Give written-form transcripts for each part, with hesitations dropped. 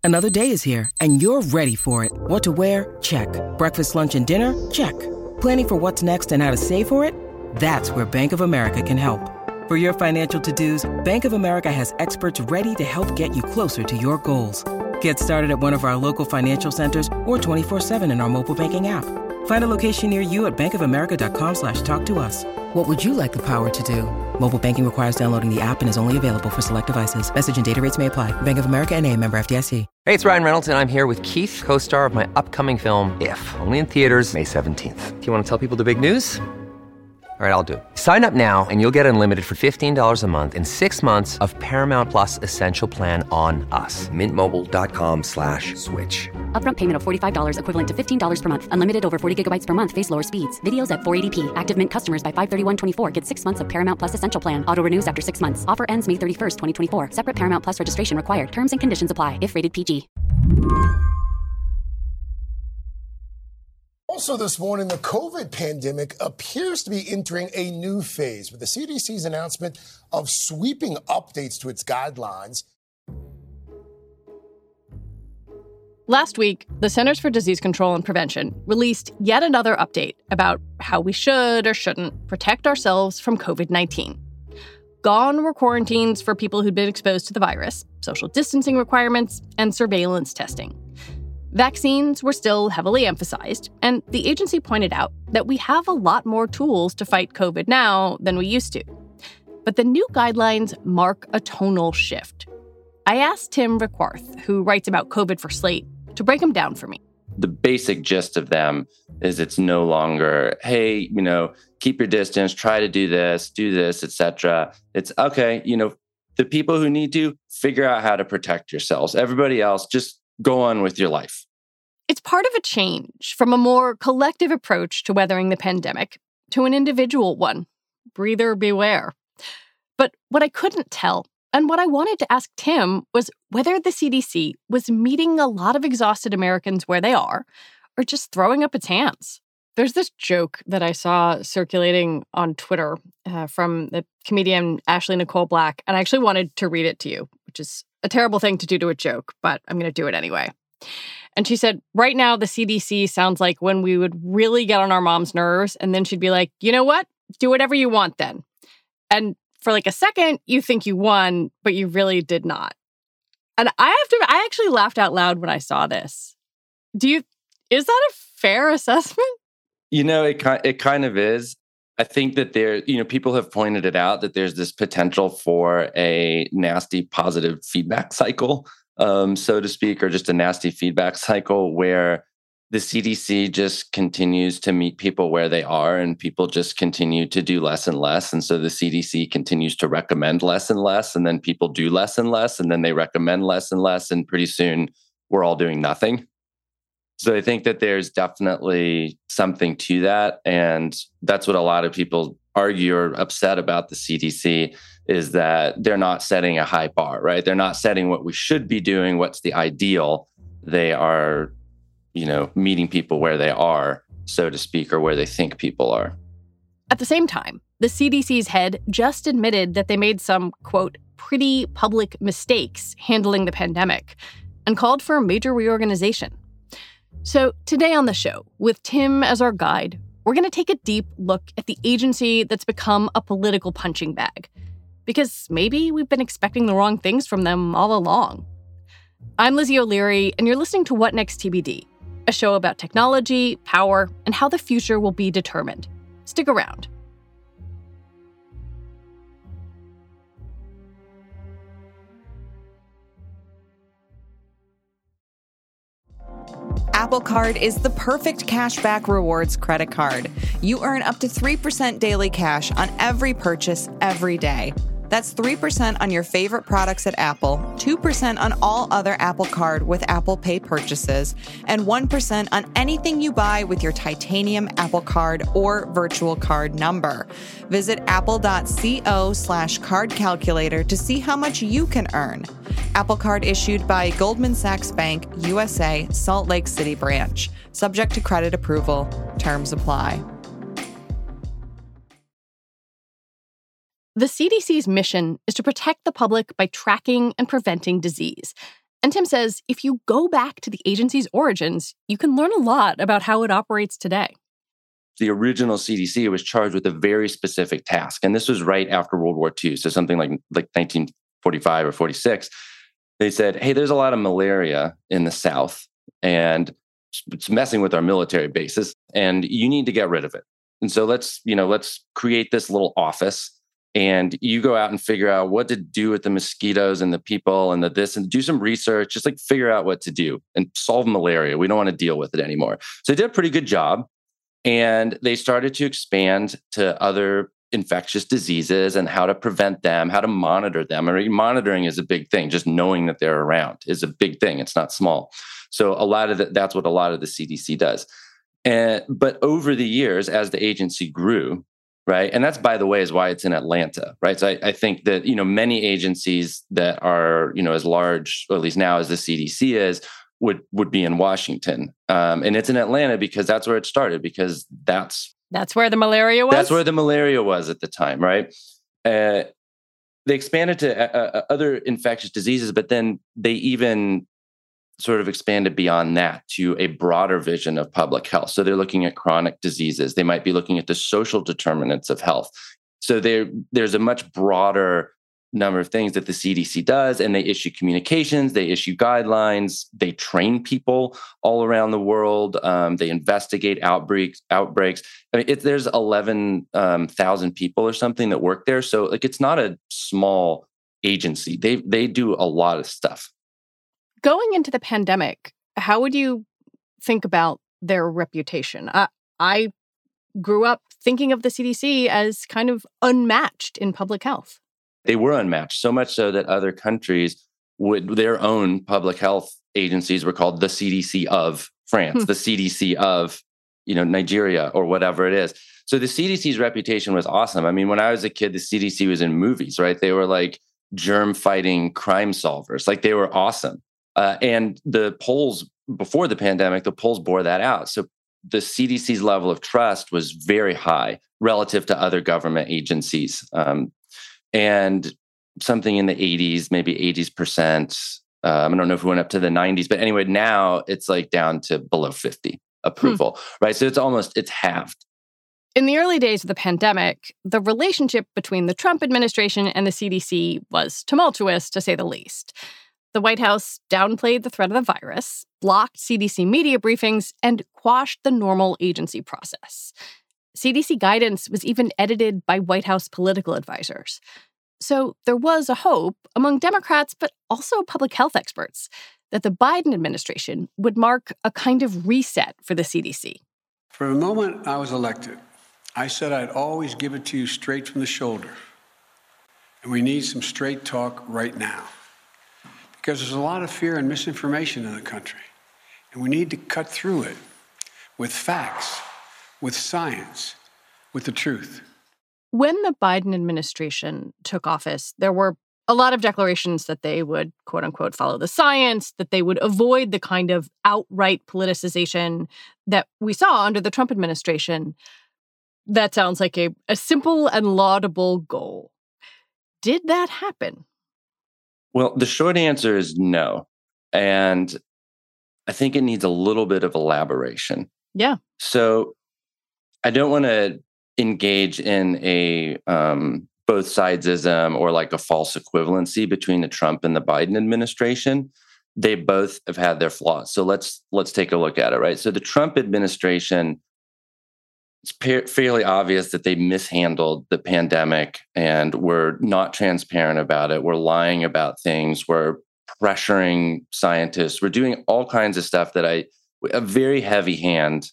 Another day is here, and you're ready for it. What to wear? Check. Breakfast, lunch, and dinner? Check. Planning for what's next and how to save for it? That's where Bank of America can help. For your financial to-dos, Bank of America has experts ready to help get you closer to your goals. Get started at one of our local financial centers or 24/7 in our mobile banking app. Find a location near you at bankofamerica.com/talktous. What would you like the power to do? Mobile banking requires downloading the app and is only available for select devices. Message and data rates may apply. Bank of America N.A., member FDIC. Hey, it's Ryan Reynolds, and I'm here with Keith, co-star of my upcoming film, If, only in theaters May 17th. Do you want to tell people the big news? All right, I'll do it. Sign up now and you'll get unlimited for $15 a month and 6 months of Paramount Plus Essential Plan on us. MintMobile.com/switch. Upfront payment of $45 equivalent to $15 per month. Unlimited over 40 gigabytes per month. Face lower speeds. Videos at 480p. Active Mint customers by 531.24 get 6 months of Paramount Plus Essential Plan. Auto renews after 6 months. Offer ends May 31st, 2024. Separate Paramount Plus registration required. Terms and conditions apply if rated PG. Also this morning, the COVID pandemic appears to be entering a new phase with the CDC's announcement of sweeping updates to its guidelines. Last week, the Centers for Disease Control and Prevention released yet another update about how we should or shouldn't protect ourselves from COVID-19. Gone were quarantines for people who'd been exposed to the virus, social distancing requirements, and surveillance testing. Vaccines were still heavily emphasized, and the agency pointed out that we have a lot more tools to fight COVID now than we used to. But the new guidelines mark a tonal shift. I asked Tim Rickwarth, who writes about COVID for Slate, to break them down for me. The basic gist of them is it's no longer, hey, keep your distance, try to do this, etc. It's okay, the people who need to figure out how to protect yourselves. Everybody else, just go on with your life. It's part of a change from a more collective approach to weathering the pandemic to an individual one. Breather beware. But what I couldn't tell, and what I wanted to ask Tim, was whether the CDC was meeting a lot of exhausted Americans where they are, or just throwing up its hands. There's this joke that I saw circulating on Twitter from the comedian Ashley Nicole Black, and I actually wanted to read it to you, which is a terrible thing to do to a joke, but I'm going to do it anyway. And she said, right now, the CDC sounds like when we would really get on our mom's nerves, and then she'd be like, you know what? Do whatever you want then. And for like a second, you think you won, but you really did not. And I actually laughed out loud when I saw this. Is that a fair assessment? It kind of is. I think that people have pointed it out that there's this potential for a nasty positive feedback cycle, so to speak, or just a nasty feedback cycle where the CDC just continues to meet people where they are and people just continue to do less and less. And so the CDC continues to recommend less and less, and then people do less and less, and then they recommend less and less. And pretty soon we're all doing nothing. So I think that there's definitely something to that. And that's what a lot of people argue or upset about the CDC is that they're not setting a high bar, right? They're not setting what we should be doing, what's the ideal. They are, meeting people where they are, so to speak, or where they think people are. At the same time, the CDC's head just admitted that they made some, quote, pretty public mistakes handling the pandemic and called for a major reorganization. So today on the show, with Tim as our guide, we're going to take a deep look at the agency that's become a political punching bag. Because maybe we've been expecting the wrong things from them all along. I'm Lizzie O'Leary, and you're listening to What Next TBD, a show about technology, power, and how the future will be determined. Stick around. Apple Card is the perfect cashback rewards credit card. You earn up to 3% daily cash on every purchase every day. That's 3% on your favorite products at Apple, 2% on all other Apple Card with Apple Pay purchases, and 1% on anything you buy with your titanium Apple Card or virtual card number. Visit apple.co/card calculator to see how much you can earn. Apple Card issued by Goldman Sachs Bank, USA, Salt Lake City branch. Subject to credit approval. Terms apply. The CDC's mission is to protect the public by tracking and preventing disease. And Tim says if you go back to the agency's origins, you can learn a lot about how it operates today. The original CDC was charged with a very specific task. And this was right after World War II. So something like 1945 or 46. They said, hey, there's a lot of malaria in the South and it's messing with our military bases and you need to get rid of it. And so let's create this little office and you go out and figure out what to do with the mosquitoes and the people and this and do some research, just like figure out what to do and solve malaria. We don't want to deal with it anymore. So they did a pretty good job. And they started to expand to other infectious diseases and how to prevent them, how to monitor them. I mean, monitoring is a big thing. Just knowing that they're around is a big thing. It's not small. So that's what a lot of the CDC does. But over the years, as the agency grew, right, and that's, by the way, is why it's in Atlanta, right? So I think that, many agencies that are, as large, or at least now as the CDC is, would be in Washington. And it's in Atlanta because that's where it started, because that's where the malaria was? That's where the malaria was at the time, right? They expanded to other infectious diseases, but then they even sort of expanded beyond that to a broader vision of public health. So they're looking at chronic diseases. They might be looking at the social determinants of health. So there's a much broader number of things that the CDC does, and they issue communications, they issue guidelines, they train people all around the world, they investigate outbreaks. I mean, there's 11,000 people or something that work there, so it's not a small agency. They do a lot of stuff. Going into the pandemic, how would you think about their reputation? I grew up thinking of the CDC as kind of unmatched in public health. They were unmatched, so much so that other countries their own public health agencies were called the CDC of France, the CDC of, Nigeria or whatever it is. So the CDC's reputation was awesome. I mean, when I was a kid, the CDC was in movies, right? They were like germ fighting crime solvers. Like, they were awesome. And the polls before the pandemic, the polls bore that out. So the CDC's level of trust was very high relative to other government agencies. And something in the 80s, maybe 80%. I don't know if we went up to the 90s, but anyway, now it's like down to below 50 approval, right? So it's halved. In the early days of the pandemic, the relationship between the Trump administration and the CDC was tumultuous, to say the least. The White House downplayed the threat of the virus, blocked CDC media briefings, and quashed the normal agency process. CDC guidance was even edited by White House political advisors. So there was a hope among Democrats, but also public health experts, that the Biden administration would mark a kind of reset for the CDC. From the moment I was elected, I said I'd always give it to you straight from the shoulder. And we need some straight talk right now. Because there's a lot of fear and misinformation in the country. And we need to cut through it with facts, with science, with the truth. When the Biden administration took office, there were a lot of declarations that they would, quote unquote, follow the science, that they would avoid the kind of outright politicization that we saw under the Trump administration. That sounds like a simple and laudable goal. Did that happen? Well, the short answer is no. And I think it needs a little bit of elaboration. Yeah. So I don't want to engage in a both sidesism or like a false equivalency between the Trump and the Biden administration. They both have had their flaws. So let's take a look at it, right? So the Trump administration, it's fairly obvious that they mishandled the pandemic and were not transparent about it. We're lying about things. We're pressuring scientists. We're doing all kinds of stuff that a very heavy hand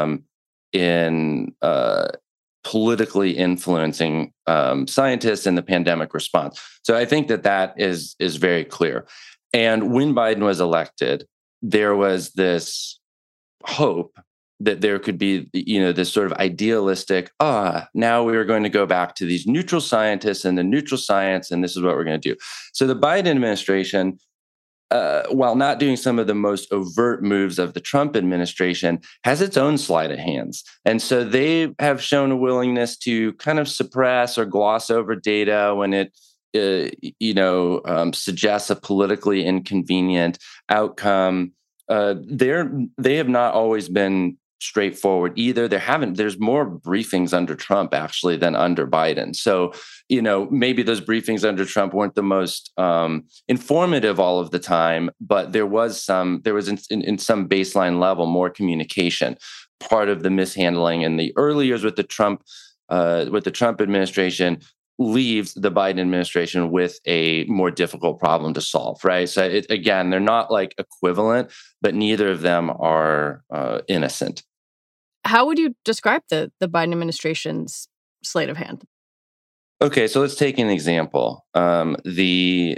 in politically influencing scientists in the pandemic response. So I think that is very clear. And when Biden was elected, there was this hope that there could be, this sort of idealistic, now we are going to go back to these neutral scientists and the neutral science, and this is what we're going to do. So the Biden administration, while not doing some of the most overt moves of the Trump administration, has its own sleight of hands. And so they have shown a willingness to kind of suppress or gloss over data when it suggests a politically inconvenient outcome. They have not always been straightforward either. There's more briefings under Trump actually than under Biden. So, maybe those briefings under Trump weren't the most informative all of the time, but there was in some baseline level more communication. Part of the mishandling in the early years with the Trump administration leaves the Biden administration with a more difficult problem to solve, right? So again, they're not like equivalent, but neither of them are innocent. How would you describe the Biden administration's sleight of hand? Okay, so let's take an example. The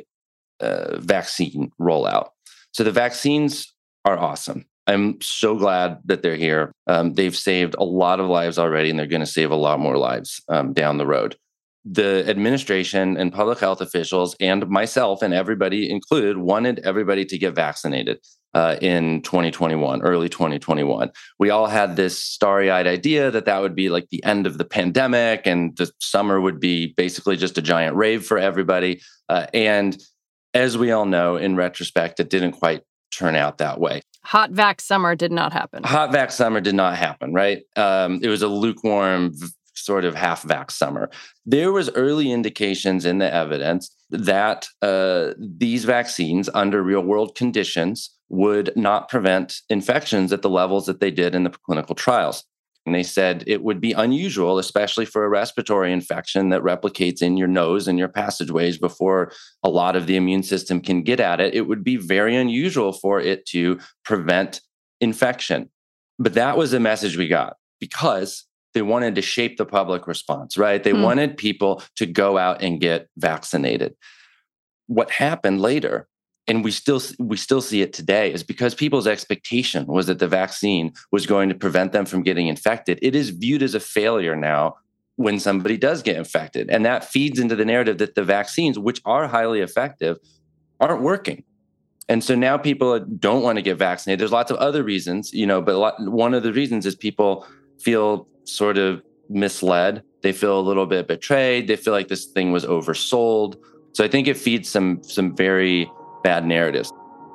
vaccine rollout. So the vaccines are awesome. I'm so glad that they're here. They've saved a lot of lives already, and they're going to save a lot more lives down the road. The administration and public health officials and myself and everybody included wanted everybody to get vaccinated in 2021, early 2021. We all had this starry-eyed idea that would be like the end of the pandemic and the summer would be basically just a giant rave for everybody. And as we all know, in retrospect, it didn't quite turn out that way. Hot vax summer did not happen. Hot vax summer did not happen, right? It was a lukewarm sort of half vax summer. There was early indications in the evidence that these vaccines under real world conditions would not prevent infections at the levels that they did in the clinical trials. And they said it would be unusual, especially for a respiratory infection that replicates in your nose and your passageways before a lot of the immune system can get at it. It would be very unusual for it to prevent infection. But that was the message we got because they wanted to shape the public response, right? They wanted people to go out and get vaccinated. What happened later, and we still see it today, is because people's expectation was that the vaccine was going to prevent them from getting infected. It is viewed as a failure now when somebody does get infected. And that feeds into the narrative that the vaccines, which are highly effective, aren't working. And so now people don't want to get vaccinated. There's lots of other reasons, but one of the reasons is people feel sort of misled. They feel a little bit betrayed. They feel like this thing was oversold. So I think it feeds some very bad narratives.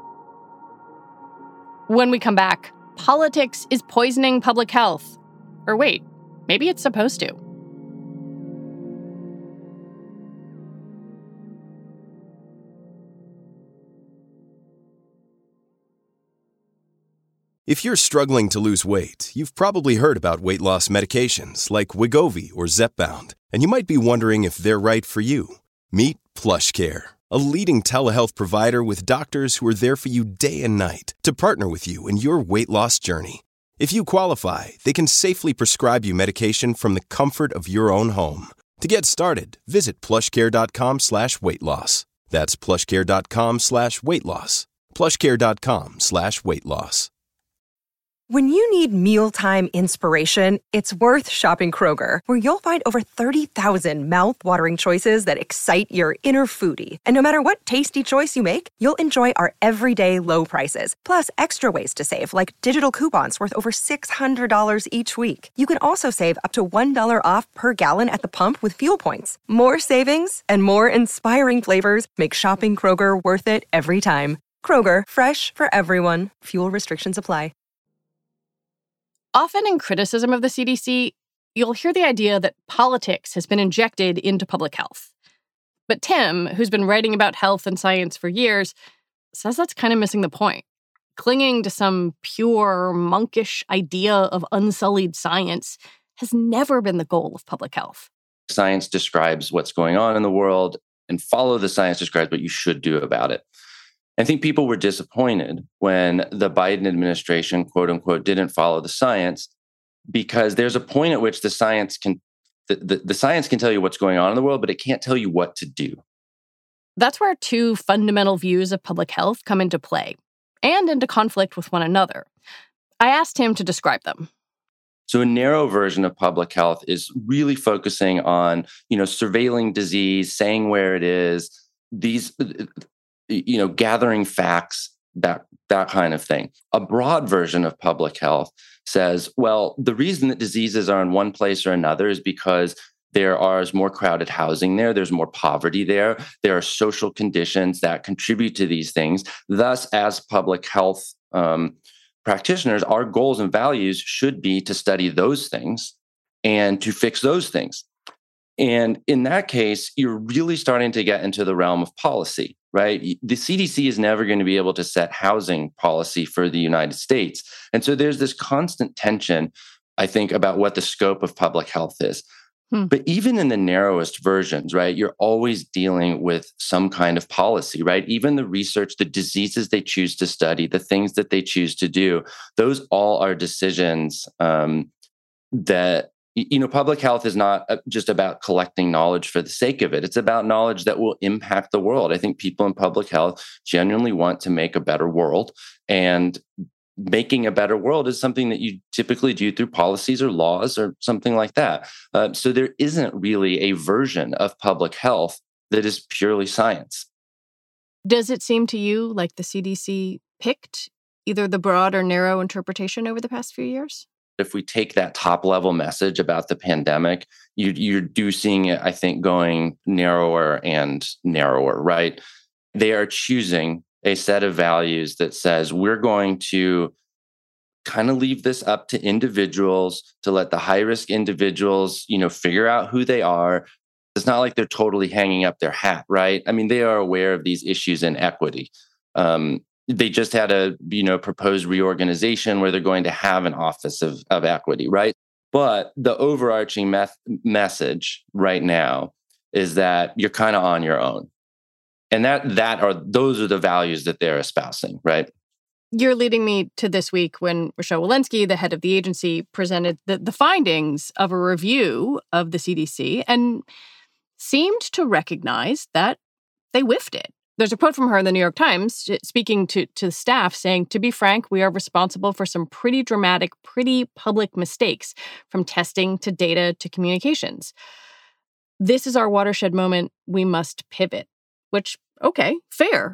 When we come back, politics is poisoning public health. Or wait, maybe it's supposed to. If you're struggling to lose weight, you've probably heard about weight loss medications like Wegovy or Zepbound, and you might be wondering if they're right for you. Meet PlushCare, a leading telehealth provider with doctors who are there for you day and night to partner with you in your weight loss journey. If you qualify, they can safely prescribe you medication from the comfort of your own home. To get started, visit plushcare.com/weightloss. That's plushcare.com/weightloss. plushcare.com/weightloss. When you need mealtime inspiration, it's worth shopping Kroger, where you'll find over 30,000 mouth-watering choices that excite your inner foodie. And no matter what tasty choice you make, you'll enjoy our everyday low prices, plus extra ways to save, like digital coupons worth over $600 each week. You can also save up to $1 off per gallon at the pump with fuel points. More savings and more inspiring flavors make shopping Kroger worth it every time. Kroger, fresh for everyone. Fuel restrictions apply. Often in criticism of the CDC, you'll hear the idea that politics has been injected into public health. But Tim, who's been writing about health and science for years, says that's kind of missing the point. Clinging to some pure, monkish idea of unsullied science has never been the goal of public health. Science describes what's going on in the world, and follow the science describes what you should do about it. I think people were disappointed when the Biden administration, quote unquote, didn't follow the science, because there's a point at which the science can tell you what's going on in the world, but it can't tell you what to do. That's where two fundamental views of public health come into play and into conflict with one another. I asked him to describe them. So a narrow version of public health is really focusing on, surveilling disease, saying where it is, gathering facts, that kind of thing. A broad version of public health says, well, the reason that diseases are in one place or another is because There's more crowded housing there. There's more poverty there. There are social conditions that contribute to these things. Thus, as public health practitioners, our goals and values should be to study those things and to fix those things. And in that case, you're really starting to get into the realm of policy, right? The CDC is never going to be able to set housing policy for the United States. And so there's this constant tension, I think, about what the scope of public health is. But even in the narrowest versions, right, you're always dealing with some kind of policy, right? Even the research, the diseases they choose to study, the things that they choose to do, those all are decisions that, public health is not just about collecting knowledge for the sake of it. It's about knowledge that will impact the world. I think people in public health genuinely want to make a better world. And making a better world is something that you typically do through policies or laws or something like that. So there isn't really a version of public health that is purely science. Does it seem to you like the CDC picked either the broad or narrow interpretation over the past few years? If we take that top level message about the pandemic, you do seeing it, I think, going narrower and narrower, right? They are choosing a set of values that says we're going to kind of leave this up to individuals, to let the high-risk individuals, figure out who they are. It's not like they're totally hanging up their hat, right? I mean, they are aware of these issues in equity. They just had a, proposed reorganization where they're going to have an office of equity, right? But the overarching message right now is that you're kind of on your own. And those are the values that they're espousing, right? You're leading me to this week when Rochelle Walensky, the head of the agency, presented the findings of a review of the CDC and seemed to recognize that they whiffed it. There's a quote from her in the New York Times speaking to the staff saying, "To be frank, we are responsible for some pretty dramatic, pretty public mistakes, from testing to data to communications. This is our watershed moment. We must pivot." Which, okay, fair.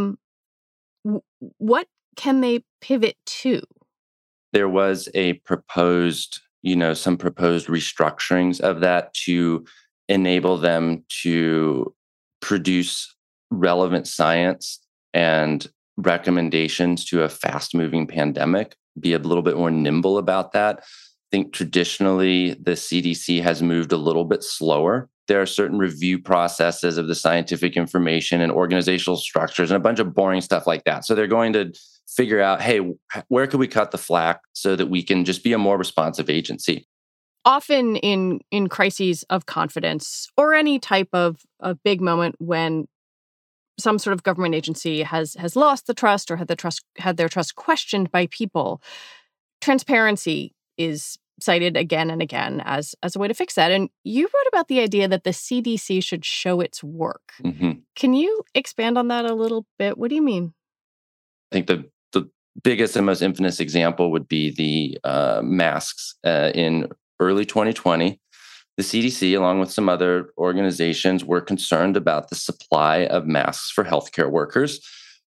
What can they pivot to? There was a proposed, some proposed restructurings of that to enable them to produce relevant science and recommendations to a fast-moving pandemic, be a little bit more nimble about that. I think traditionally the CDC has moved a little bit slower. There are certain review processes of the scientific information and organizational structures and a bunch of boring stuff like that. So they're going to figure out, hey, where could we cut the slack so that we can just be a more responsive agency? Often in crises of confidence or any type of big moment when some sort of government agency has lost the trust or had their trust questioned by people, transparency is cited again and again as a way to fix that. And you wrote about the idea that the CDC should show its work. Mm-hmm. Can you expand on that a little bit? What do you mean? I think the biggest and most infamous example would be the masks. In early 2020, the CDC, along with some other organizations, were concerned about the supply of masks for healthcare workers.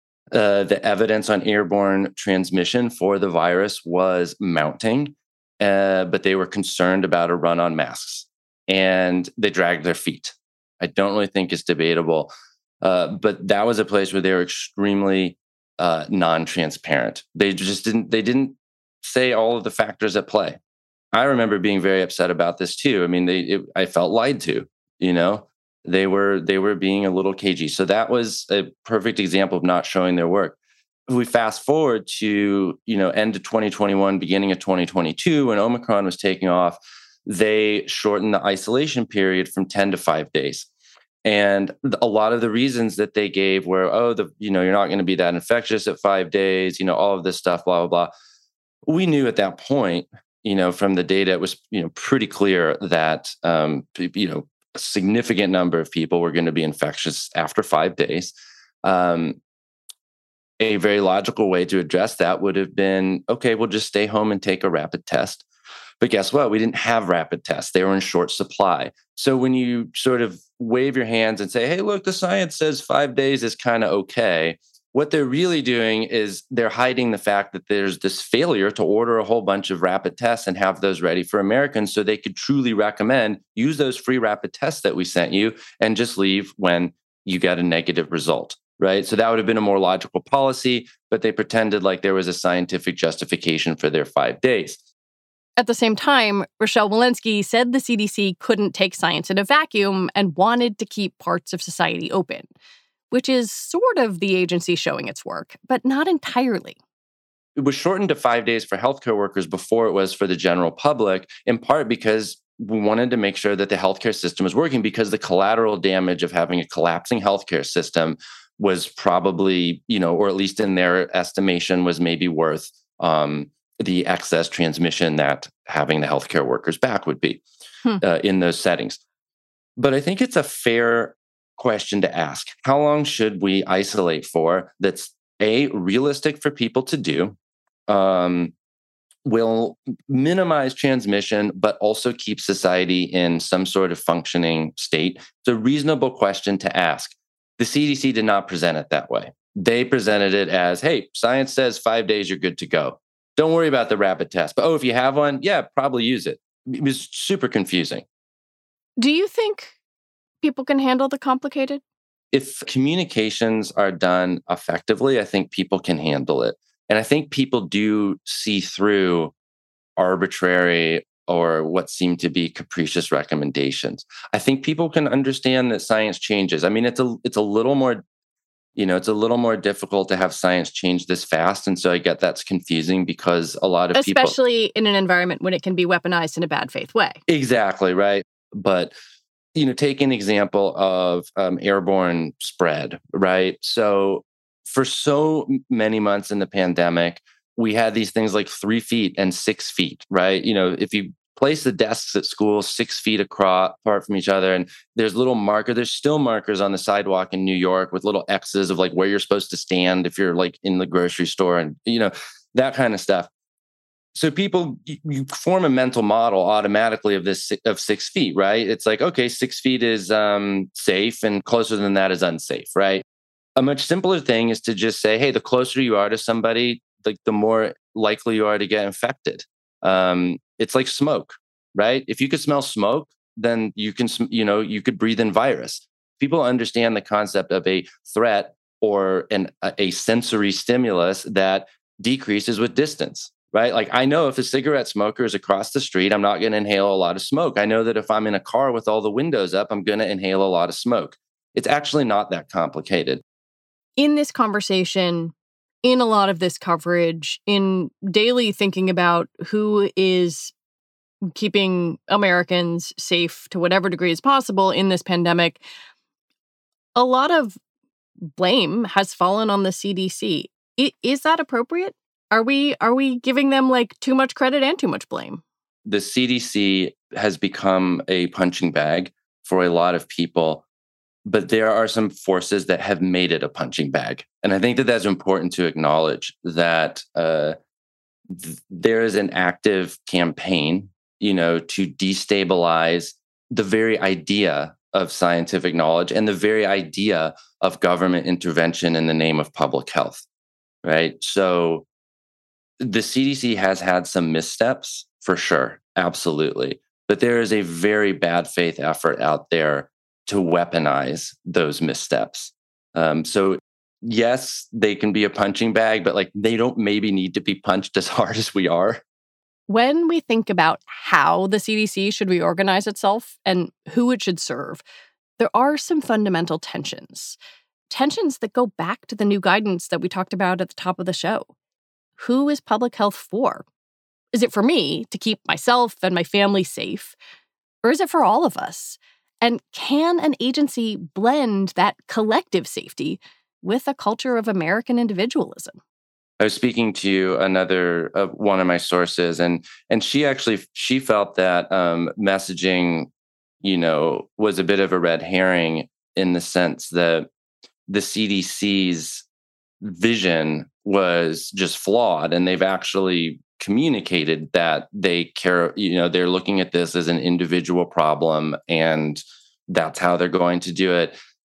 The evidence on airborne transmission for the virus was mounting. But they were concerned about a run on masks, and they dragged their feet. I don't really think it's debatable, but that was a place where they were extremely non-transparent. They didn't say all of the factors at play. I remember being very upset about this too. I mean, I felt lied to. They were being a little cagey. So that was a perfect example of not showing their work. If we fast forward to, end of 2021, beginning of 2022, when Omicron was taking off, they shortened the isolation period from 10 to 5 days. And a lot of the reasons that they gave were, you're not going to be that infectious at 5 days, all of this stuff, blah, blah, blah. We knew at that point, from the data, it was, pretty clear that, a significant number of people were going to be infectious after 5 days. A very logical way to address that would have been, okay, we'll just stay home and take a rapid test. But guess what? We didn't have rapid tests. They were in short supply. So when you sort of wave your hands and say, hey, look, the science says 5 days is kind of okay. What they're really doing is they're hiding the fact that there's this failure to order a whole bunch of rapid tests and have those ready for Americans so they could truly recommend use those free rapid tests that we sent you and just leave when you get a negative result, right? So that would have been a more logical policy, but they pretended like there was a scientific justification for their 5 days. At the same time, Rochelle Walensky said the CDC couldn't take science in a vacuum and wanted to keep parts of society open, which is sort of the agency showing its work, but not entirely. It was shortened to 5 days for healthcare workers before it was for the general public, in part because we wanted to make sure that the healthcare system was working, because the collateral damage of having a collapsing healthcare system was probably, or at least in their estimation, was maybe worth the excess transmission that having the healthcare workers back would be in those settings. But I think it's a fair question to ask. How long should we isolate for that's realistic for people to do, will minimize transmission, but also keep society in some sort of functioning state? It's a reasonable question to ask. The CDC did not present it that way. They presented it as, hey, science says 5 days, you're good to go. Don't worry about the rapid test. But if you have one, yeah, probably use it. It was super confusing. Do you think people can handle the complicated? If communications are done effectively, I think people can handle it. And I think people do see through arbitrary or what seem to be capricious recommendations. I think people can understand that science changes. I mean, it's a little more, it's a little more difficult to have science change this fast. And so I get that's confusing because a lot of people... Especially in an environment when it can be weaponized in a bad faith way. Exactly, right? But take an example of airborne spread, right? So for so many months in the pandemic, we had these things like 3 feet and 6 feet, right? If you place the desks at school 6 feet apart from each other, and there's still markers on the sidewalk in New York with little X's of like where you're supposed to stand if you're like in the grocery store and, that kind of stuff. So people, you form a mental model automatically of 6 feet, right? It's like, okay, 6 feet is safe and closer than that is unsafe, right? A much simpler thing is to just say, hey, the closer you are to somebody, like the more likely you are to get infected. It's like smoke, right? If you could smell smoke, then you could breathe in virus. People understand the concept of a threat or a sensory stimulus that decreases with distance. Right? Like I know if a cigarette smoker is across the street, I'm not going to inhale a lot of smoke. I know that if I'm in a car with all the windows up, I'm going to inhale a lot of smoke. It's actually not that complicated. In this conversation, in a lot of this coverage, in daily thinking about who is keeping Americans safe to whatever degree is possible in this pandemic, a lot of blame has fallen on the CDC. Is that appropriate? Are we giving them like too much credit and too much blame? The CDC has become a punching bag for a lot of people, but there are some forces that have made it a punching bag. And I think that that's important to acknowledge that there is an active campaign, to destabilize the very idea of scientific knowledge and the very idea of government intervention in the name of public health, right? So the CDC has had some missteps for sure, absolutely. But there is a very bad faith effort out there to weaponize those missteps. So yes, they can be a punching bag, but like they don't maybe need to be punched as hard as we are. When we think about how the CDC should reorganize itself and who it should serve, there are some fundamental tensions that go back to the new guidance that we talked about at the top of the show. Who is public health for? Is it for me to keep myself and my family safe? Or is it for all of us? And can an agency blend that collective safety with a culture of American individualism? I was speaking to another one of my sources, and she felt that messaging, was a bit of a red herring in the sense that the CDC's vision was just flawed, and they've actually communicated that they care, they're looking at this as an individual problem and that's how they're going to do it.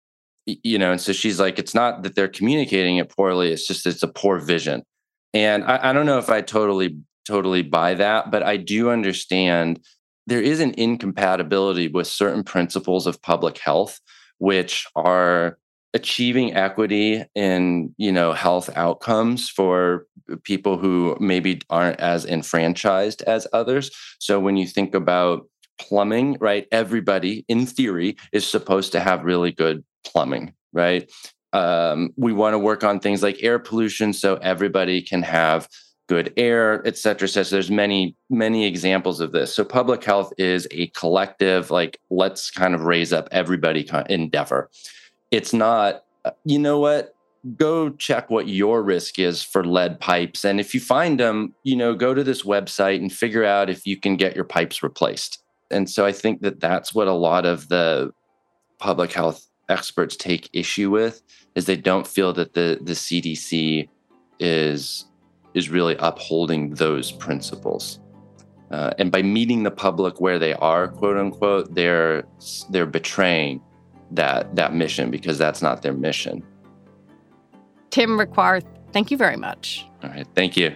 And so she's like, it's not that they're communicating it poorly. It's just, it's a poor vision. And I don't know if I totally buy that, but I do understand there is an incompatibility with certain principles of public health, which are achieving equity in, health outcomes for people who maybe aren't as enfranchised as others. So when you think about plumbing, right, everybody in theory is supposed to have really good plumbing, right? We want to work on things like air pollution so everybody can have good air, et cetera. So there's many, many examples of this. So public health is a collective, like, let's kind of raise up everybody endeavor. It's not, go check what your risk is for lead pipes. And if you find them, go to this website and figure out if you can get your pipes replaced. And so I think that that's what a lot of the public health experts take issue with, is they don't feel that the CDC is really upholding those principles. And by meeting the public where they are, quote unquote, they're betraying that mission, because that's not their mission. Tim Requarth, thank you very much. All right, thank you.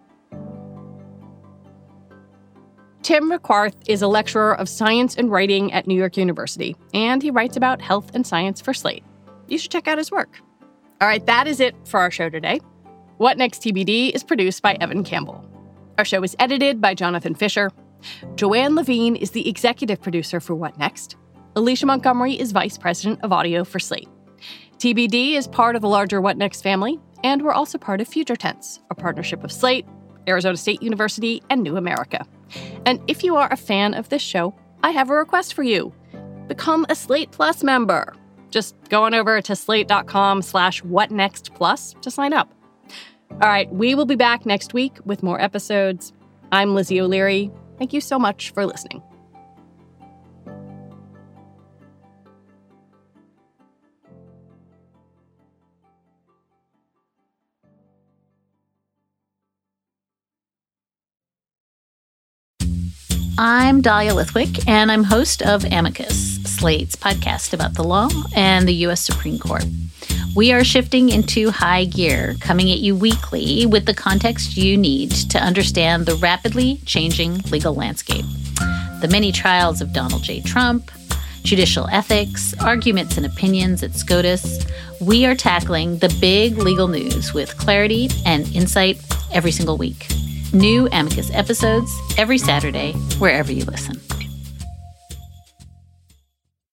Tim Requarth is a lecturer of science and writing at New York University, and he writes about health and science for Slate. You should check out his work. All right, that is it for our show today. What Next TBD is produced by Evan Campbell. Our show is edited by Jonathan Fisher. Joanne Levine is the executive producer for What Next. Alicia Montgomery is vice president of audio for Slate. TBD is part of the larger What Next family, and we're also part of Future Tense, a partnership of Slate, Arizona State University, and New America. And if you are a fan of this show, I have a request for you. Become a Slate Plus member. Just go on over to slate.com/whatnextplus to sign up. All right, we will be back next week with more episodes. I'm Lizzie O'Leary. Thank you so much for listening. I'm Dahlia Lithwick, and I'm host of Amicus, Slate's podcast about the law and the U.S. Supreme Court. We are shifting into high gear, coming at you weekly with the context you need to understand the rapidly changing legal landscape. The many trials of Donald J. Trump, judicial ethics, arguments and opinions at SCOTUS. We are tackling the big legal news with clarity and insight every single week. New Amicus episodes every Saturday, wherever you listen.